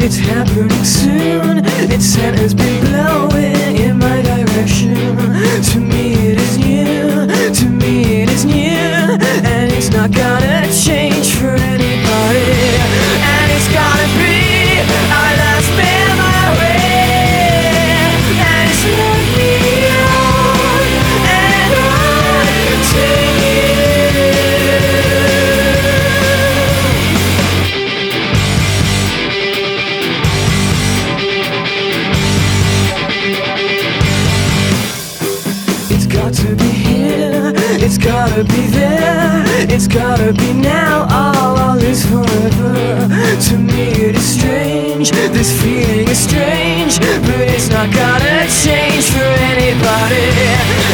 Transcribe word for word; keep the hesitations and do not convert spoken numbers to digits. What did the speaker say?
It's happening soon. Its scent has been blowing in my direction. To me it is new, to me it is new, and it's not gonna change for anybody. And it's gotta be our last memory. And it's led me on and on to you. It's got to be here, it's gotta be there, it's gotta be now, all, all is forever. To me it is strange, this feeling is strange, but it's not gonna change for anybody.